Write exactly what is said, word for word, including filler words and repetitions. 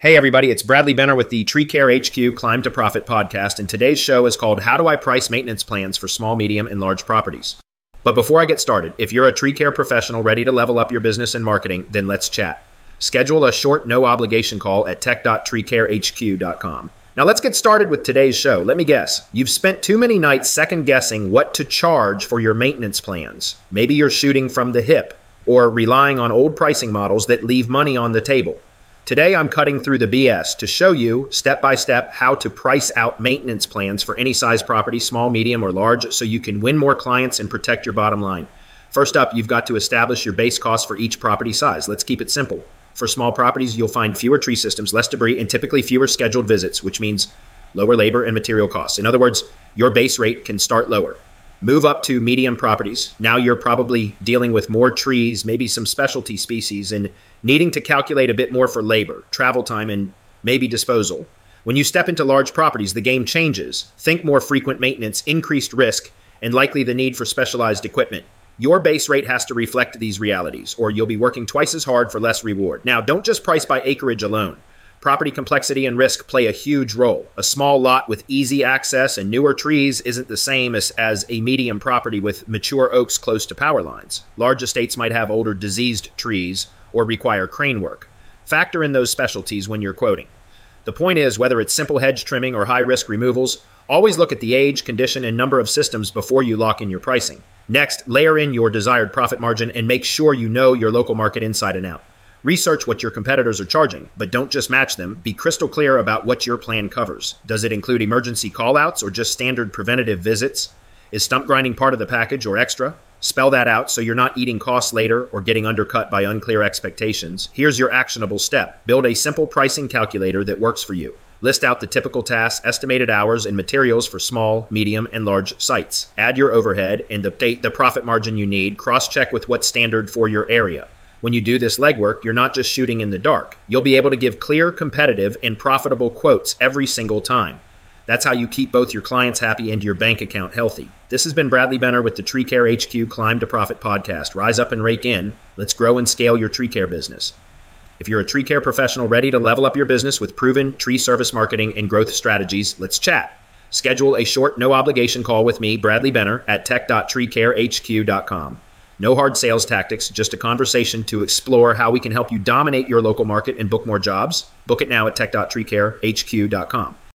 Hey everybody, it's Bradley Benner with the Tree Care H Q Climb to Profit podcast, and today's show is called How Do I Price Maintenance Plans for Small, Medium, and Large Properties? But before I get started, if you're a tree care professional ready to level up your business and marketing, then let's chat. Schedule a short, no-obligation call at tech dot tree care h q dot com. Now let's get started with today's show. Let me guess. You've spent too many nights second-guessing what to charge for your maintenance plans. Maybe you're shooting from the hip or relying on old pricing models that leave money on the table. Today, I'm cutting through the B S to show you step-by-step how to price out maintenance plans for any size property, small, medium, or large, so you can win more clients and protect your bottom line. First up, you've got to establish your base cost for each property size. Let's keep it simple. For small properties, you'll find fewer tree systems, less debris, and typically fewer scheduled visits, which means lower labor and material costs. In other words, your base rate can start lower. Move up to medium properties. Now you're probably dealing with more trees, maybe some specialty species, and needing to calculate a bit more for labor, travel time, and maybe disposal. When you step into large properties, the game changes. Think more frequent maintenance, increased risk, and likely the need for specialized equipment. Your base rate has to reflect these realities, or you'll be working twice as hard for less reward. Now, don't just price by acreage alone. Property complexity and risk play a huge role. A small lot with easy access and newer trees isn't the same as, as a medium property with mature oaks close to power lines. Large estates might have older diseased trees or require crane work. Factor in those specialties when you're quoting. The point is, whether it's simple hedge trimming or high-risk removals, always look at the age, condition, and number of systems before you lock in your pricing. Next, layer in your desired profit margin and make sure you know your local market inside and out. Research what your competitors are charging, but don't just match them. Be crystal clear about what your plan covers. Does it include emergency callouts or just standard preventative visits? Is stump grinding part of the package or extra? Spell that out so you're not eating costs later or getting undercut by unclear expectations. Here's your actionable step. Build a simple pricing calculator that works for you. List out the typical tasks, estimated hours, and materials for small, medium, and large sites. Add your overhead and update the profit margin you need. Cross-check with what's standard for your area. When you do this legwork, you're not just shooting in the dark. You'll be able to give clear, competitive, and profitable quotes every single time. That's how you keep both your clients happy and your bank account healthy. This has been Bradley Benner with the Tree Care H Q Climb to Profit podcast. Rise up and rake in. Let's grow and scale your tree care business. If you're a tree care professional ready to level up your business with proven tree service marketing and growth strategies, let's chat. Schedule a short, no-obligation call with me, Bradley Benner, at tech dot tree care h q dot com. No hard sales tactics, just a conversation to explore how we can help you dominate your local market and book more jobs. Book it now at tech dot tree care h q dot com.